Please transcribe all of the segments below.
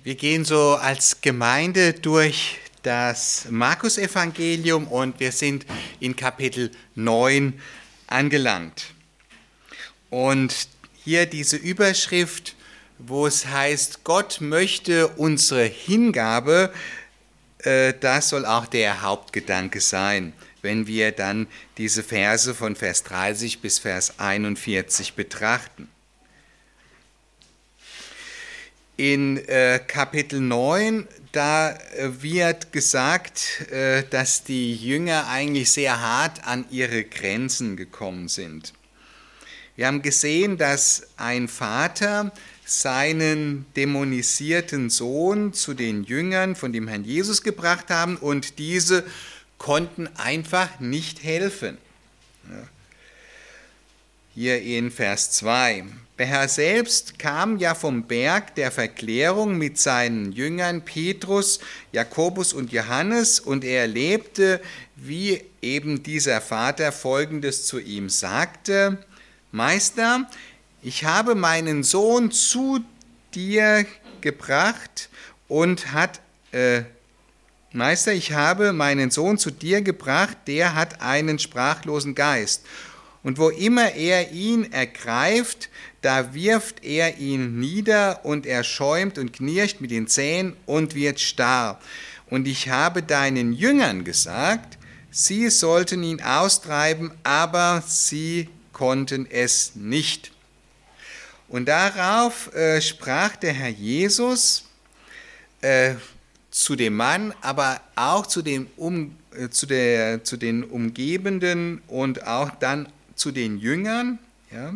Wir gehen so als Gemeinde durch das Markus-Evangelium und wir sind in Kapitel 9 angelangt. Und hier diese Überschrift, wo es heißt, Gott möchte unsere Hingabe, das soll auch der Hauptgedanke sein, wenn wir dann diese Verse von Vers 30 bis Vers 41 betrachten. In Kapitel 9, da wird gesagt, dass die Jünger eigentlich sehr hart an ihre Grenzen gekommen sind. Wir haben gesehen, dass ein Vater seinen dämonisierten Sohn zu den Jüngern von dem Herrn Jesus gebracht haben und diese konnten einfach nicht helfen. Hier in Vers 2. Der Herr selbst kam ja vom Berg der Verklärung mit seinen Jüngern Petrus, Jakobus und Johannes und er erlebte, wie eben dieser Vater Folgendes zu ihm sagte: Meister, ich habe meinen Sohn zu dir gebracht Meister, ich habe meinen Sohn zu dir gebracht, der hat einen sprachlosen Geist. Und wo immer er ihn ergreift, da wirft er ihn nieder und er schäumt und knirscht mit den Zähnen und wird starr. Und ich habe deinen Jüngern gesagt, sie sollten ihn austreiben, aber sie konnten es nicht. Und darauf sprach der Herr Jesus zu dem Mann, aber auch zu den Umgebenden und auch dann zu den Jüngern. Ja.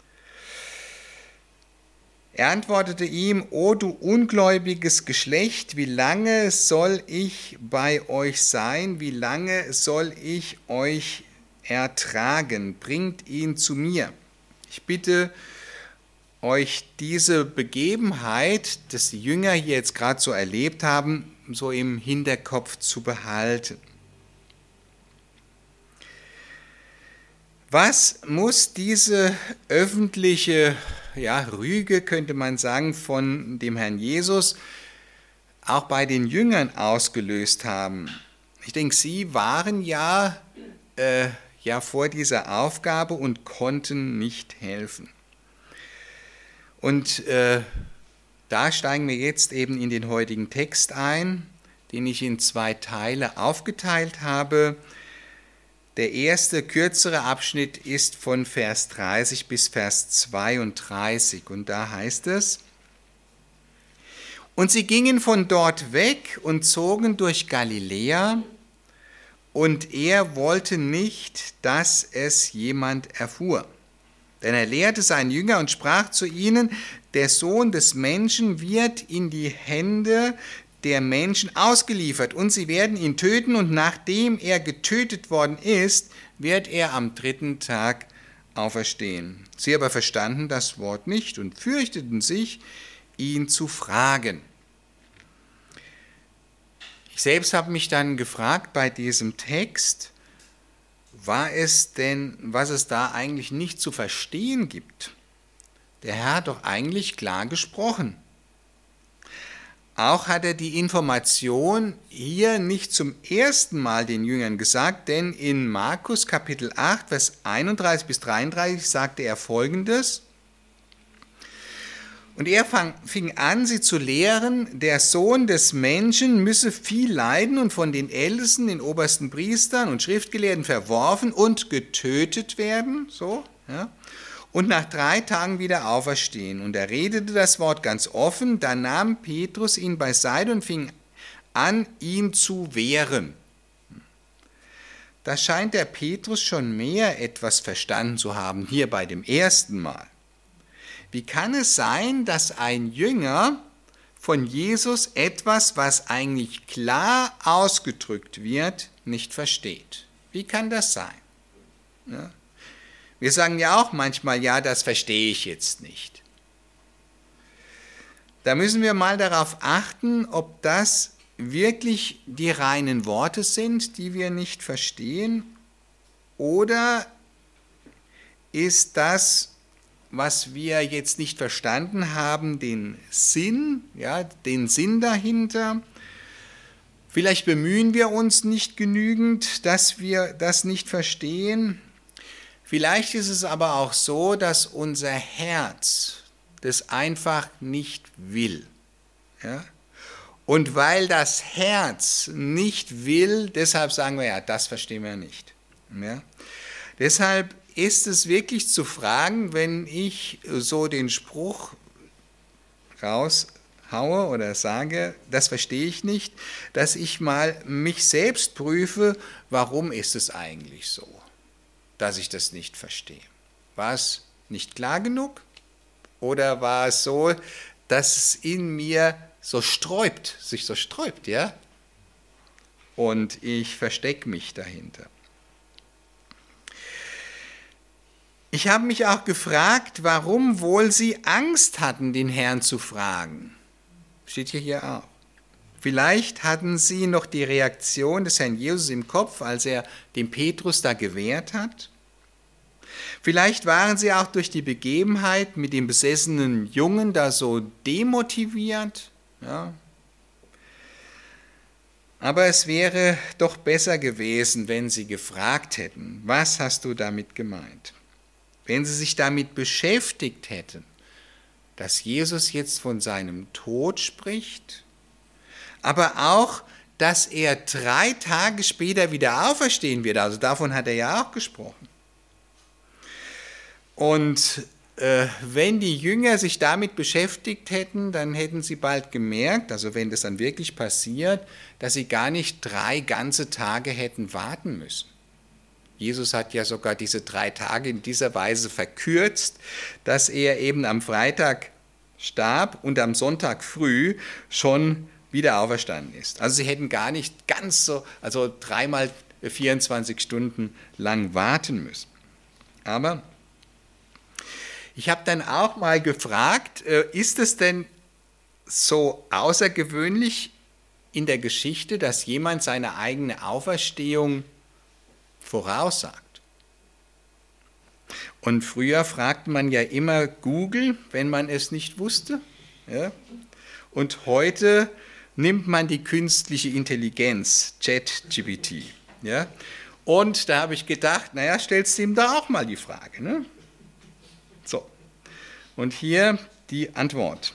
Er antwortete ihm: O du ungläubiges Geschlecht, wie lange soll ich bei euch sein? Wie lange soll ich euch ertragen? Bringt ihn zu mir. Ich bitte euch, diese Begebenheit, das die Jünger hier jetzt gerade so erlebt haben, so im Hinterkopf zu behalten. Was muss diese öffentliche Rüge, könnte man sagen, von dem Herrn Jesus auch bei den Jüngern ausgelöst haben? Ich denke, sie waren ja vor dieser Aufgabe und konnten nicht helfen. Und da steigen wir jetzt eben in den heutigen Text ein, den ich in 2 Teile aufgeteilt habe. Der erste, kürzere Abschnitt ist von Vers 30 bis Vers 32 und da heißt es: Und sie gingen von dort weg und zogen durch Galiläa, und er wollte nicht, dass es jemand erfuhr. Denn er lehrte seine Jünger und sprach zu ihnen: Der Sohn des Menschen wird in die Hände der Menschen ausgeliefert und sie werden ihn töten und nachdem er getötet worden ist, wird er am 3. Tag auferstehen. Sie aber verstanden das Wort nicht und fürchteten sich, ihn zu fragen. Ich selbst habe mich dann gefragt bei diesem Text, was es da eigentlich nicht zu verstehen gibt. Der Herr hat doch eigentlich klar gesprochen. Auch hat er die Information hier nicht zum ersten Mal den Jüngern gesagt, denn in Markus Kapitel 8, Vers 31 bis 33 sagte er Folgendes: Und er fing an, sie zu lehren, der Sohn des Menschen müsse viel leiden und von den Ältesten, den obersten Priestern und Schriftgelehrten verworfen und getötet werden, und nach 3 Tagen wieder auferstehen. Und er redete das Wort ganz offen, da nahm Petrus ihn beiseite und fing an, ihn zu wehren. Da scheint der Petrus schon mehr etwas verstanden zu haben, hier bei dem ersten Mal. Wie kann es sein, dass ein Jünger von Jesus etwas, was eigentlich klar ausgedrückt wird, nicht versteht? Wie kann das sein? Ja. Wir sagen ja auch manchmal, ja, das verstehe ich jetzt nicht. Da müssen wir mal darauf achten, ob das wirklich die reinen Worte sind, die wir nicht verstehen, oder ist das was wir jetzt nicht verstanden haben, den Sinn dahinter. Vielleicht bemühen wir uns nicht genügend, dass wir das nicht verstehen. Vielleicht ist es aber auch so, dass unser Herz das einfach nicht will. Ja? Und weil das Herz nicht will, deshalb sagen wir, ja, das verstehen wir nicht. Ja? Deshalb ist es wirklich zu fragen, wenn ich so den Spruch raushaue oder sage, das verstehe ich nicht, dass ich mal mich selbst prüfe, warum ist es eigentlich so, dass ich das nicht verstehe? War es nicht klar genug oder war es so, dass es in mir sich so sträubt, ja? Und ich verstecke mich dahinter. Ich habe mich auch gefragt, warum wohl sie Angst hatten, den Herrn zu fragen. Steht hier auch. Vielleicht hatten sie noch die Reaktion des Herrn Jesus im Kopf, als er dem Petrus da gewehrt hat. Vielleicht waren sie auch durch die Begebenheit mit dem besessenen Jungen da so demotiviert. Ja. Aber es wäre doch besser gewesen, wenn sie gefragt hätten, was hast du damit gemeint? Wenn sie sich damit beschäftigt hätten, dass Jesus jetzt von seinem Tod spricht, aber auch, dass er 3 Tage später wieder auferstehen wird, also davon hat er ja auch gesprochen. Und wenn die Jünger sich damit beschäftigt hätten, dann hätten sie bald gemerkt, also wenn das dann wirklich passiert, dass sie gar nicht 3 ganze Tage hätten warten müssen. Jesus hat ja sogar diese 3 Tage in dieser Weise verkürzt, dass er eben am Freitag starb und am Sonntag früh schon wieder auferstanden ist. Also sie hätten gar nicht ganz so, also 3-mal 24 Stunden lang warten müssen. Aber ich habe dann auch mal gefragt, ist es denn so außergewöhnlich in der Geschichte, dass jemand seine eigene Auferstehung voraussagt? Und früher fragte man ja immer Google, wenn man es nicht wusste. Ja? Und heute nimmt man die künstliche Intelligenz, ChatGPT. Ja? Und da habe ich gedacht, naja, stellst du ihm da auch mal die Frage. Ne? So, und hier die Antwort.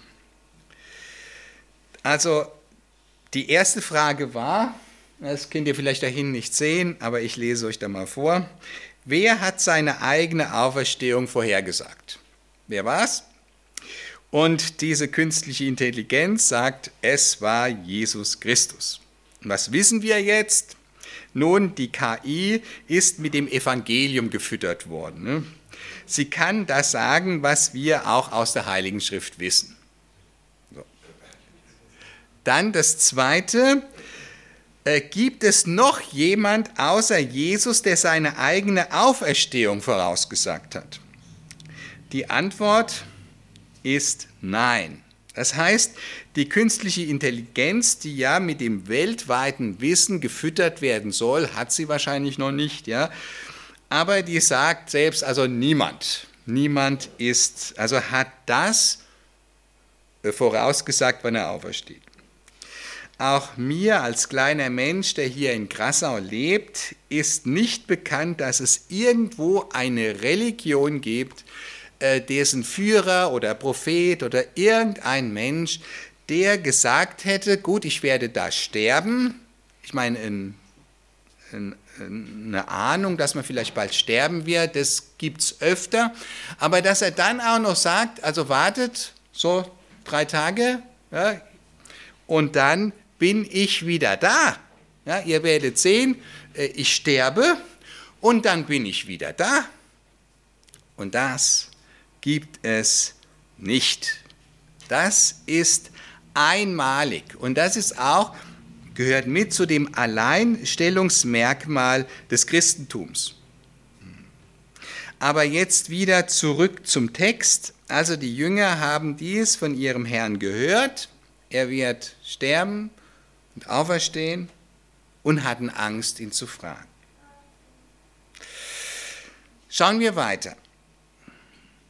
Also, die erste Frage war, das könnt ihr vielleicht dahin nicht sehen, aber ich lese euch da mal vor. Wer hat seine eigene Auferstehung vorhergesagt? Wer war's? Und diese künstliche Intelligenz sagt, es war Jesus Christus. Und was wissen wir jetzt? Nun, die KI ist mit dem Evangelium gefüttert worden. Ne? Sie kann das sagen, was wir auch aus der Heiligen Schrift wissen. So. Dann das Zweite. Gibt es noch jemand außer Jesus, der seine eigene Auferstehung vorausgesagt hat? Die Antwort ist nein. Das heißt, die künstliche Intelligenz, die ja mit dem weltweiten Wissen gefüttert werden soll, hat sie wahrscheinlich noch nicht, ja. Aber die sagt selbst, also niemand hat das vorausgesagt, wann er aufersteht. Auch mir als kleiner Mensch, der hier in Grassau lebt, ist nicht bekannt, dass es irgendwo eine Religion gibt, dessen Führer oder Prophet oder irgendein Mensch, der gesagt hätte, gut, ich werde da sterben. Ich meine, eine Ahnung, dass man vielleicht bald sterben wird, das gibt es öfter. Aber dass er dann auch noch sagt, also wartet so 3 Tage, ja, und dann bin ich wieder da. Ja, ihr werdet sehen, ich sterbe und dann bin ich wieder da. Und das gibt es nicht. Das ist einmalig und das ist auch, gehört mit zu dem Alleinstellungsmerkmal des Christentums. Aber jetzt wieder zurück zum Text. Also die Jünger haben dies von ihrem Herrn gehört. Er wird sterben und auferstehen und hatten Angst, ihn zu fragen. Schauen wir weiter.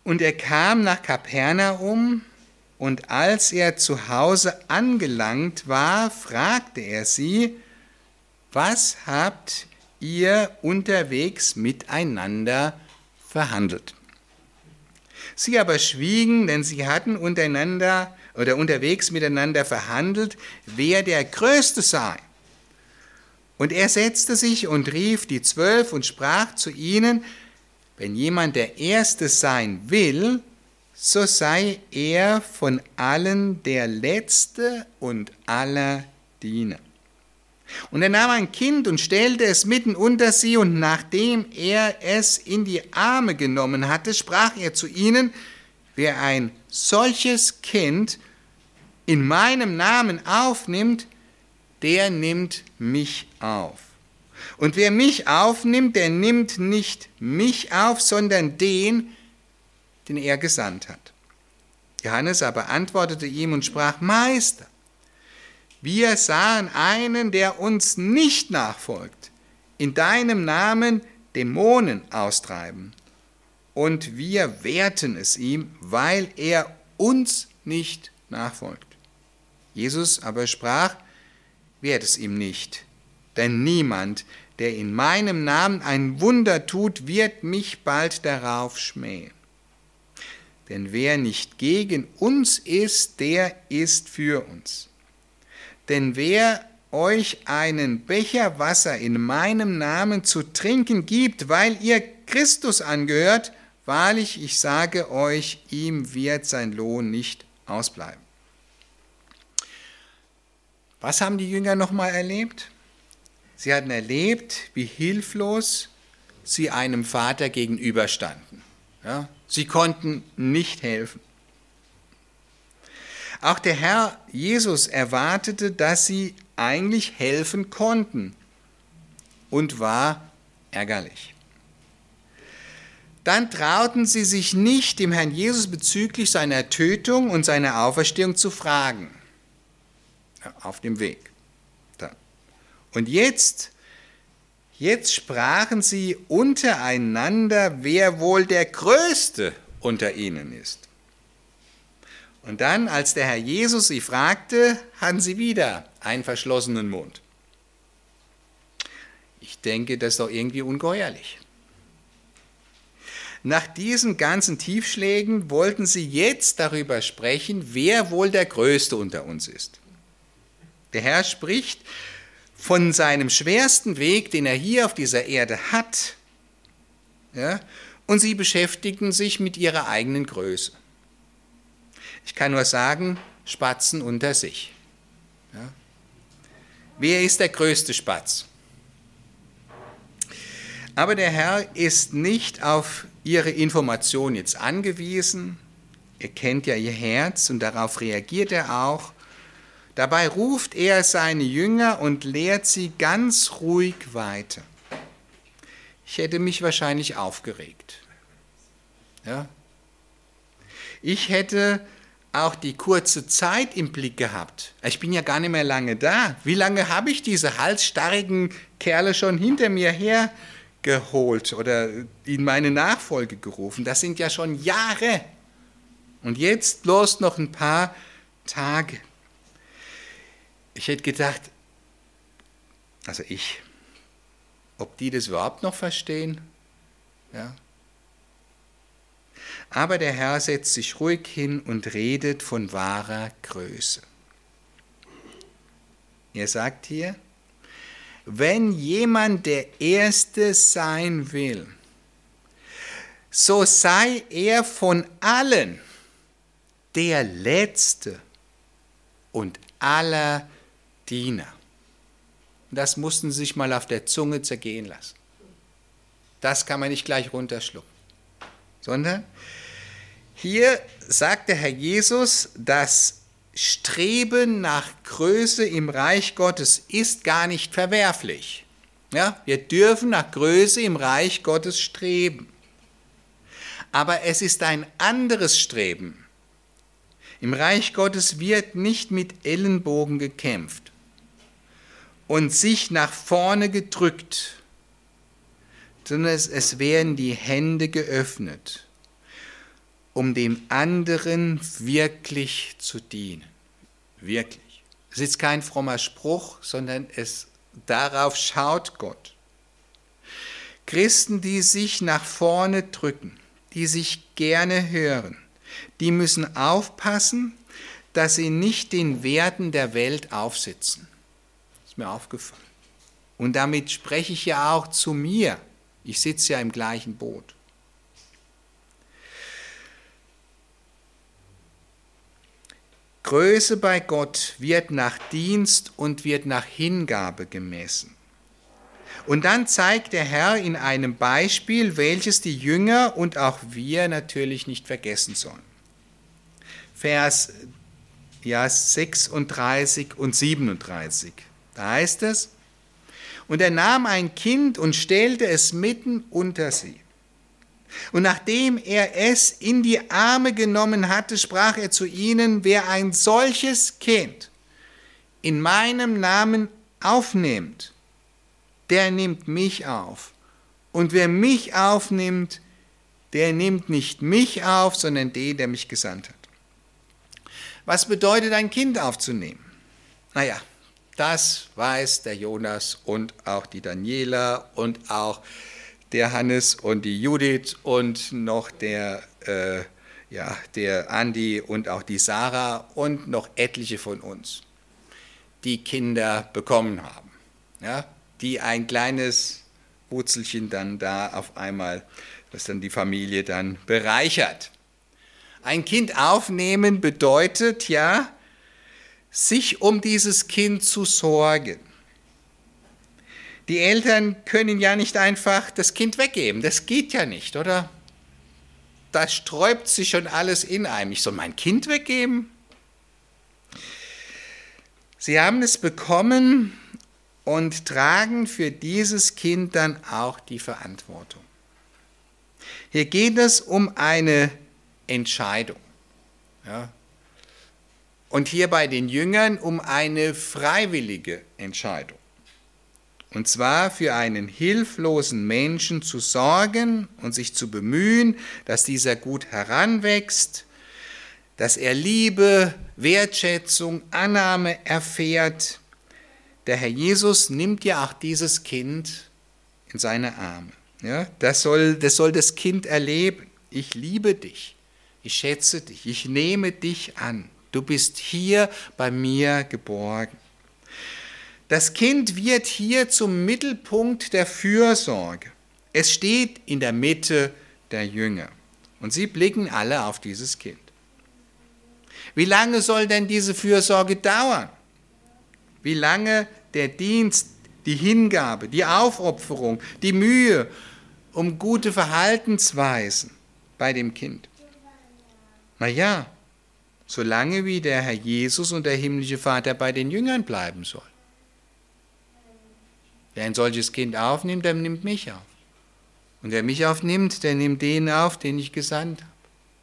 Und er kam nach Kapernaum, und als er zu Hause angelangt war, fragte er sie: Was habt ihr unterwegs miteinander verhandelt? Sie aber schwiegen, denn sie hatten unterwegs miteinander verhandelt, wer der Größte sei. Und er setzte sich und rief die 12 und sprach zu ihnen: Wenn jemand der Erste sein will, so sei er von allen der Letzte und aller Diener. Und er nahm ein Kind und stellte es mitten unter sie, und nachdem er es in die Arme genommen hatte, sprach er zu ihnen: Wer ein solches Kind in meinem Namen aufnimmt, der nimmt mich auf. Und wer mich aufnimmt, der nimmt nicht mich auf, sondern den er gesandt hat. Johannes aber antwortete ihm und sprach: Meister, wir sahen einen, der uns nicht nachfolgt, in deinem Namen Dämonen austreiben. Und wir wehrten es ihm, weil er uns nicht nachfolgt. Jesus aber sprach: Wehrt es ihm nicht, denn niemand, der in meinem Namen ein Wunder tut, wird mich bald darauf schmähen. Denn wer nicht gegen uns ist, der ist für uns. Denn wer euch einen Becher Wasser in meinem Namen zu trinken gibt, weil ihr Christus angehört, wahrlich, ich sage euch, ihm wird sein Lohn nicht ausbleiben. Was haben die Jünger nochmal erlebt? Sie hatten erlebt, wie hilflos sie einem Vater gegenüberstanden. Ja, sie konnten nicht helfen. Auch der Herr Jesus erwartete, dass sie eigentlich helfen konnten, und war ärgerlich. Dann trauten sie sich nicht, dem Herrn Jesus bezüglich seiner Tötung und seiner Auferstehung zu fragen. Auf dem Weg. Da. Und jetzt sprachen sie untereinander, wer wohl der Größte unter ihnen ist. Und dann, als der Herr Jesus sie fragte, hatten sie wieder einen verschlossenen Mund. Ich denke, das ist doch irgendwie ungeheuerlich. Nach diesen ganzen Tiefschlägen wollten sie jetzt darüber sprechen, wer wohl der Größte unter uns ist. Der Herr spricht von seinem schwersten Weg, den er hier auf dieser Erde hat, ja, und sie beschäftigten sich mit ihrer eigenen Größe. Ich kann nur sagen, Spatzen unter sich. Ja. Wer ist der größte Spatz? Aber der Herr ist nicht auf ihre Information jetzt angewiesen. Er kennt ja ihr Herz und darauf reagiert er auch. Dabei ruft er seine Jünger und lehrt sie ganz ruhig weiter. Ich hätte mich wahrscheinlich aufgeregt. Ja? Ich hätte auch die kurze Zeit im Blick gehabt. Ich bin ja gar nicht mehr lange da. Wie lange habe ich diese halsstarrigen Kerle schon hinter mir hergeholt oder in meine Nachfolge gerufen? Das sind ja schon Jahre. Und jetzt bloß noch ein paar Tage. Ich hätte gedacht, ob die das überhaupt noch verstehen? Ja. Aber der Herr setzt sich ruhig hin und redet von wahrer Größe. Er sagt hier: Wenn jemand der Erste sein will, so sei er von allen der Letzte und aller Diener. Das mussten sie sich mal auf der Zunge zergehen lassen. Das kann man nicht gleich runterschlucken. Sondern hier sagt der Herr Jesus, das Streben nach Größe im Reich Gottes ist gar nicht verwerflich. Ja, wir dürfen nach Größe im Reich Gottes streben. Aber es ist ein anderes Streben. Im Reich Gottes wird nicht mit Ellenbogen gekämpft und sich nach vorne gedrückt, sondern es werden die Hände geöffnet. um dem anderen wirklich zu dienen. Wirklich. Es ist kein frommer Spruch, sondern darauf schaut Gott. Christen, die sich nach vorne drücken, die sich gerne hören, die müssen aufpassen, dass sie nicht den Werten der Welt aufsitzen. Das ist mir aufgefallen. Und damit spreche ich ja auch zu mir. Ich sitze ja im gleichen Boot. Größe bei Gott wird nach Dienst und wird nach Hingabe gemessen. Und dann zeigt der Herr in einem Beispiel, welches die Jünger und auch wir natürlich nicht vergessen sollen. Vers 36 und 37. Da heißt es: Und er nahm ein Kind und stellte es mitten unter sie. Und nachdem er es in die Arme genommen hatte, sprach er zu ihnen: Wer ein solches Kind in meinem Namen aufnimmt, der nimmt mich auf. Und wer mich aufnimmt, der nimmt nicht mich auf, sondern den, der mich gesandt hat. Was bedeutet, ein Kind aufzunehmen? Naja, das weiß der Jonas und auch die Daniela und auch der Hannes und die Judith und noch der Andi und auch die Sarah und noch etliche von uns, die Kinder bekommen haben, ja, die ein kleines Wurzelchen dann da auf einmal, das dann die Familie dann bereichert. Ein Kind aufnehmen bedeutet ja, sich um dieses Kind zu sorgen. Die Eltern können ja nicht einfach das Kind weggeben, das geht ja nicht, oder? Da sträubt sich schon alles in einem. Ich soll mein Kind weggeben? Sie haben es bekommen und tragen für dieses Kind dann auch die Verantwortung. Hier geht es um eine Entscheidung. Ja. Und hier bei den Jüngern um eine freiwillige Entscheidung. Und zwar für einen hilflosen Menschen zu sorgen und sich zu bemühen, dass dieser gut heranwächst, dass er Liebe, Wertschätzung, Annahme erfährt. Der Herr Jesus nimmt ja auch dieses Kind in seine Arme. Ja, das soll das Kind erleben. Ich liebe dich, ich schätze dich, ich nehme dich an. Du bist hier bei mir geborgen. Das Kind wird hier zum Mittelpunkt der Fürsorge. Es steht in der Mitte der Jünger und sie blicken alle auf dieses Kind. Wie lange soll denn diese Fürsorge dauern? Wie lange der Dienst, die Hingabe, die Aufopferung, die Mühe um gute Verhaltensweisen bei dem Kind? Naja, solange wie der Herr Jesus und der himmlische Vater bei den Jüngern bleiben soll. Wer ein solches Kind aufnimmt, der nimmt mich auf. Und wer mich aufnimmt, der nimmt den auf, den ich gesandt habe.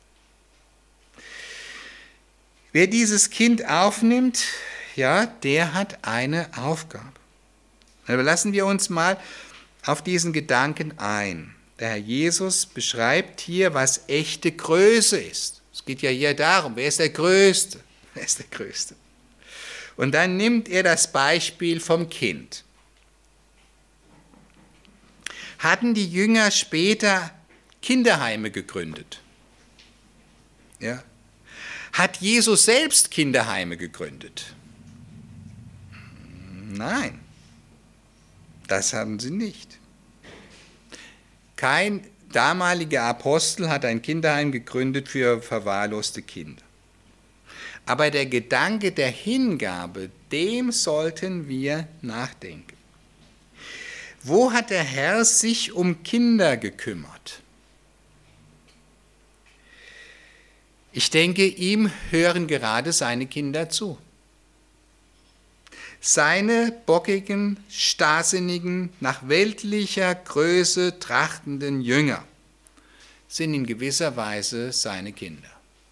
Wer dieses Kind aufnimmt, ja, der hat eine Aufgabe. Aber lassen wir uns mal auf diesen Gedanken ein. Der Herr Jesus beschreibt hier, was echte Größe ist. Es geht ja hier darum, wer ist der Größte? Wer ist der Größte? Und dann nimmt er das Beispiel vom Kind. Hatten die Jünger später Kinderheime gegründet? Ja. Hat Jesus selbst Kinderheime gegründet? Nein, das haben sie nicht. Kein damaliger Apostel hat ein Kinderheim gegründet für verwahrloste Kinder. Aber der Gedanke der Hingabe, dem sollten wir nachdenken. Wo hat der Herr sich um Kinder gekümmert? Ich denke, ihm hören gerade seine Kinder zu. Seine bockigen, starrsinnigen, nach weltlicher Größe trachtenden Jünger sind in gewisser Weise seine Kinder.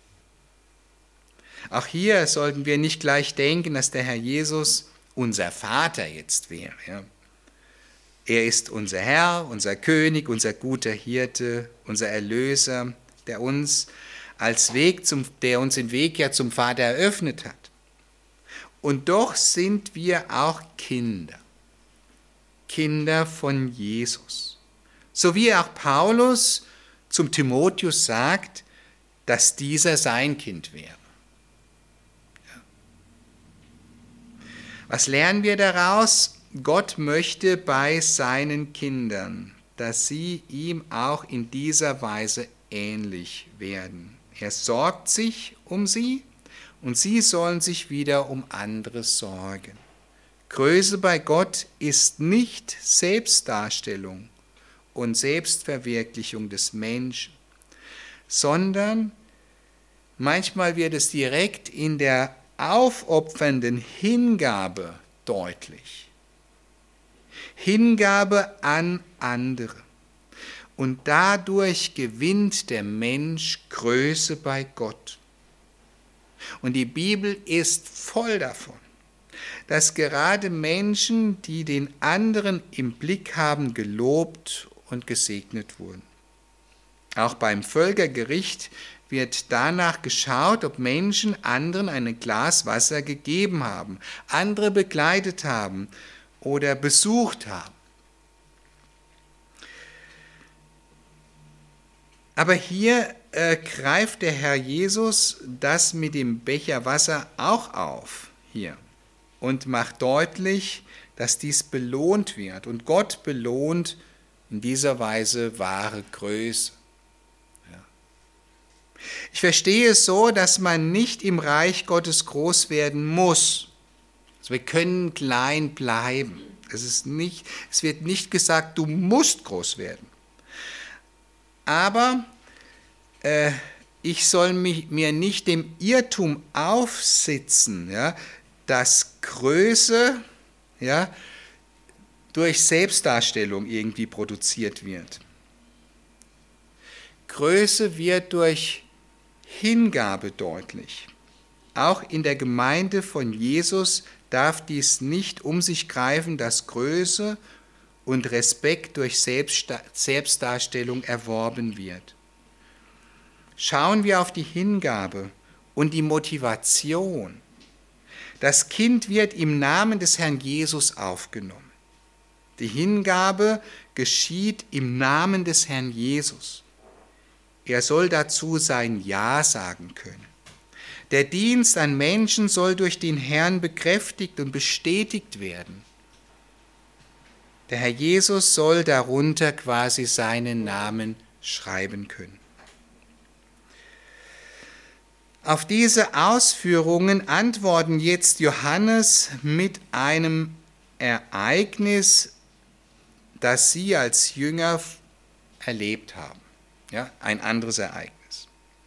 Auch hier sollten wir nicht gleich denken, dass der Herr Jesus unser Vater jetzt wäre. Ja. Er ist unser Herr, unser König, unser guter Hirte, unser Erlöser, der uns als Weg, der uns den Weg ja zum Vater eröffnet hat. Und doch sind wir auch Kinder. Kinder von Jesus. So wie auch Paulus zum Timotheus sagt, dass dieser sein Kind wäre. Was lernen wir daraus? Gott möchte bei seinen Kindern, dass sie ihm auch in dieser Weise ähnlich werden. Er sorgt sich um sie und sie sollen sich wieder um andere sorgen. Größe bei Gott ist nicht Selbstdarstellung und Selbstverwirklichung des Menschen, sondern manchmal wird es direkt in der aufopfernden Hingabe deutlich. Hingabe an andere. Und dadurch gewinnt der Mensch Größe bei Gott. Und die Bibel ist voll davon, dass gerade Menschen, die den anderen im Blick haben, gelobt und gesegnet wurden. Auch beim Völkergericht wird danach geschaut, ob Menschen anderen ein Glas Wasser gegeben haben, andere begleitet haben oder besucht haben. Aber hier greift der Herr Jesus das mit dem Becher Wasser auch auf hier und macht deutlich, dass dies belohnt wird. Und Gott belohnt in dieser Weise wahre Größe. Ja. Ich verstehe es so, dass man nicht im Reich Gottes groß werden muss. Also wir können klein bleiben. Es wird nicht gesagt, du musst groß werden. Aber ich soll mir nicht dem Irrtum aufsitzen, ja, dass Größe durch Selbstdarstellung irgendwie produziert wird. Größe wird durch Hingabe deutlich. Auch in der Gemeinde von Jesus darf dies nicht um sich greifen, dass Größe und Respekt durch Selbstdarstellung erworben wird. Schauen wir auf die Hingabe und die Motivation. Das Kind wird im Namen des Herrn Jesus aufgenommen. Die Hingabe geschieht im Namen des Herrn Jesus. Er soll dazu sein Ja sagen können. Der Dienst an Menschen soll durch den Herrn bekräftigt und bestätigt werden. Der Herr Jesus soll darunter quasi seinen Namen schreiben können. Auf diese Ausführungen antworten jetzt Johannes mit einem Ereignis, das sie als Jünger erlebt haben. Ja, ein anderes Ereignis.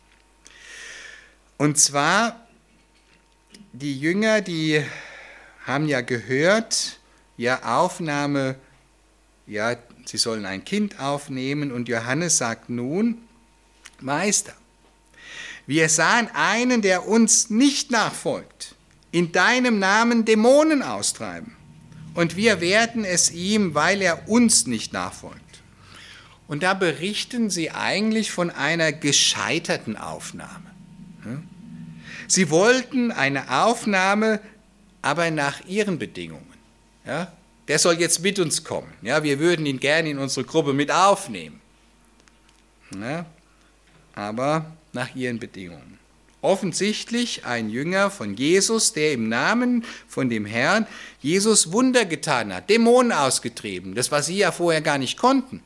Und zwar, die Jünger, die haben ja gehört, sie sollen ein Kind aufnehmen und Johannes sagt nun, Meister, wir sahen einen, der uns nicht nachfolgt, in deinem Namen Dämonen austreiben. Und wir werden es ihm, weil er uns nicht nachfolgt. Und da berichten sie eigentlich von einer gescheiterten Aufnahme. Sie wollten eine Aufnahme, aber nach ihren Bedingungen. Ja? Der soll jetzt mit uns kommen. Ja? Wir würden ihn gerne in unsere Gruppe mit aufnehmen. Ja? Aber nach ihren Bedingungen. Offensichtlich ein Jünger von Jesus, der im Namen von dem Herrn Jesus Wunder getan hat, Dämonen ausgetrieben, das was sie ja vorher gar nicht konnten.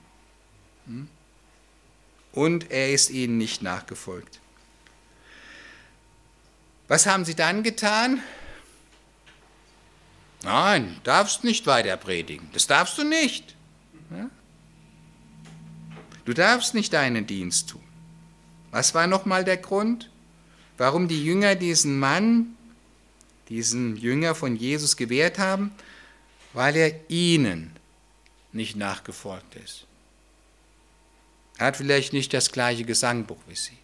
Und er ist ihnen nicht nachgefolgt. Was haben sie dann getan? Nein, du darfst nicht weiter predigen, das darfst du nicht. Du darfst nicht deinen Dienst tun. Was war nochmal der Grund, warum die Jünger diesen Jünger von Jesus gewährt haben? Weil er ihnen nicht nachgefolgt ist. Er hat vielleicht nicht das gleiche Gesangbuch wie sie.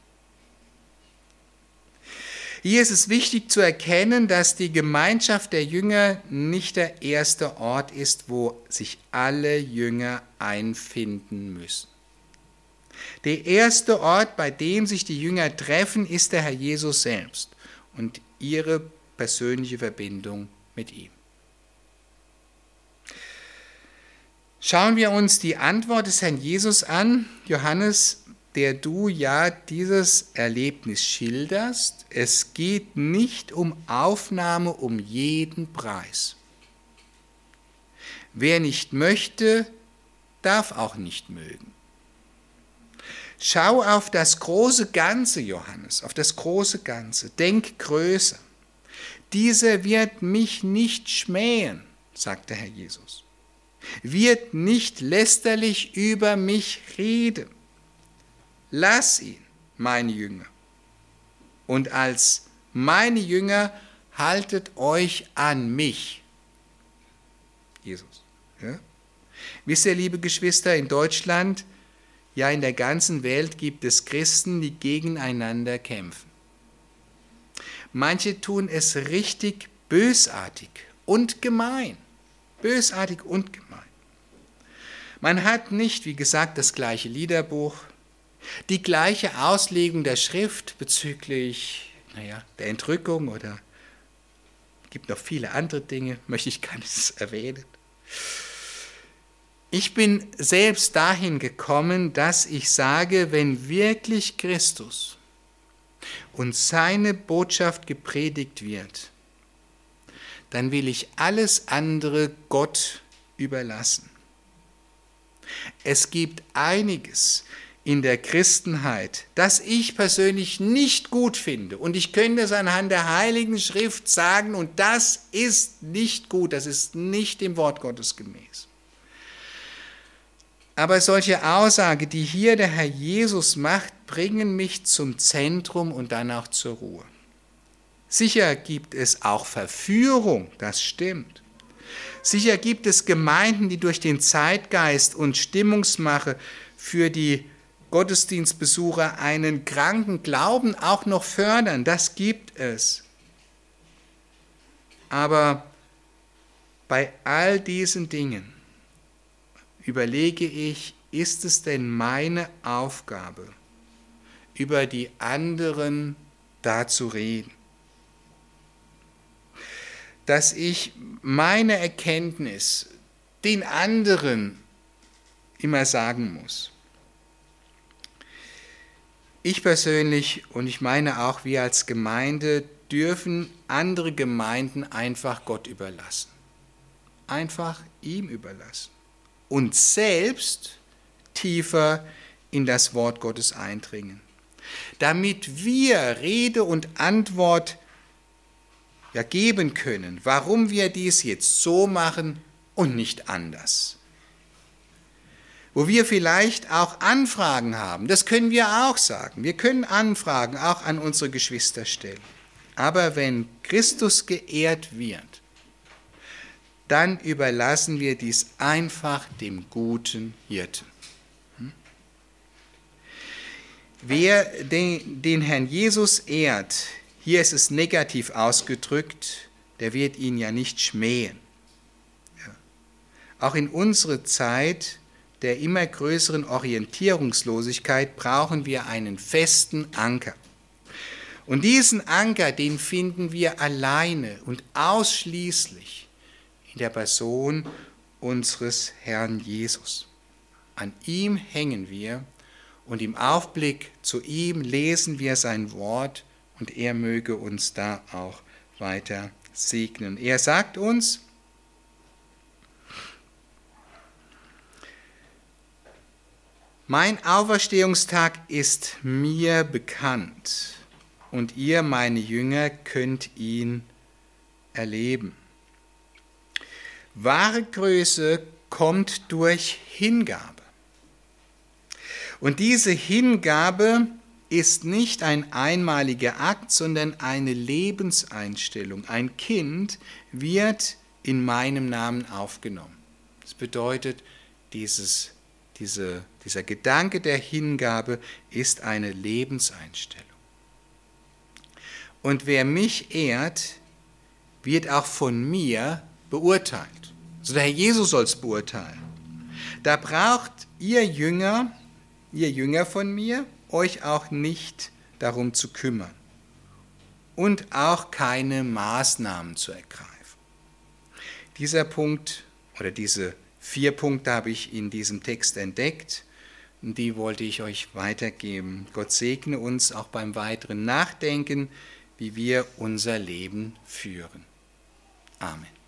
Hier ist es wichtig zu erkennen, dass die Gemeinschaft der Jünger nicht der erste Ort ist, wo sich alle Jünger einfinden müssen. Der erste Ort, bei dem sich die Jünger treffen, ist der Herr Jesus selbst und ihre persönliche Verbindung mit ihm. Schauen wir uns die Antwort des Herrn Jesus an, Johannes, der du ja dieses Erlebnis schilderst. Es geht nicht um Aufnahme um jeden Preis. Wer nicht möchte, darf auch nicht mögen. Schau auf das große Ganze, Johannes, auf das große Ganze. Denk größer. Dieser wird mich nicht schmähen, sagt der Herr Jesus. Wird nicht lästerlich über mich reden. Lass ihn, meine Jünger. Und als meine Jünger haltet euch an mich. Jesus. Ja? Wisst ihr, liebe Geschwister, in Deutschland, ja in der ganzen Welt gibt es Christen, die gegeneinander kämpfen. Manche tun es richtig bösartig und gemein. Bösartig und gemein. Man hat nicht, wie gesagt, das gleiche Liederbuch, die gleiche Auslegung der Schrift bezüglich der Entrückung oder es gibt noch viele andere Dinge, möchte ich gar nicht erwähnen. Ich bin selbst dahin gekommen, dass ich sage, wenn wirklich Christus und seine Botschaft gepredigt wird, dann will ich alles andere Gott überlassen. Es gibt einiges in der Christenheit, das ich persönlich nicht gut finde. Und ich könnte es anhand der Heiligen Schrift sagen, und das ist nicht gut, das ist nicht dem Wort Gottes gemäß. Aber solche Aussagen, die hier der Herr Jesus macht, bringen mich zum Zentrum und dann auch zur Ruhe. Sicher gibt es auch Verführung, das stimmt. Sicher gibt es Gemeinden, die durch den Zeitgeist und Stimmungsmache für die Gottesdienstbesucher einen kranken Glauben auch noch fördern. Das gibt es. Aber bei all diesen Dingen überlege ich, ist es denn meine Aufgabe, über die anderen da zu reden? Dass ich meine Erkenntnis den anderen immer sagen muss. Ich persönlich und ich meine auch wir als Gemeinde dürfen andere Gemeinden einfach Gott überlassen. Einfach ihm überlassen. Und selbst tiefer in das Wort Gottes eindringen. Damit wir Rede und Antwort geben können, warum wir dies jetzt so machen und nicht anders. Wo wir vielleicht auch Anfragen haben, das können wir auch sagen. Wir können Anfragen auch an unsere Geschwister stellen. Aber wenn Christus geehrt wird, dann überlassen wir dies einfach dem guten Hirten. Wer den Herrn Jesus ehrt, hier ist es negativ ausgedrückt, der wird ihn ja nicht schmähen. Ja. Auch in unserer Zeit der immer größeren Orientierungslosigkeit brauchen wir einen festen Anker. Und diesen Anker, den finden wir alleine und ausschließlich in der Person unseres Herrn Jesus. An ihm hängen wir und im Aufblick zu ihm lesen wir sein Wort und er möge uns da auch weiter segnen. Er sagt uns, mein Auferstehungstag ist mir bekannt und ihr, meine Jünger, könnt ihn erleben. Wahre Größe kommt durch Hingabe. Und diese Hingabe ist nicht ein einmaliger Akt, sondern eine Lebenseinstellung. Ein Kind wird in meinem Namen aufgenommen. Das bedeutet, dieser Gedanke der Hingabe ist eine Lebenseinstellung. Und wer mich ehrt, wird auch von mir beurteilt. Also der Herr Jesus soll es beurteilen. Da braucht ihr Jünger ihr Jünger von mir, euch auch nicht darum zu kümmern und auch keine Maßnahmen zu ergreifen. Dieser Punkt oder diese 4 Punkte habe ich in diesem Text entdeckt und die wollte ich euch weitergeben. Gott segne uns auch beim weiteren Nachdenken, wie wir unser Leben führen. Amen.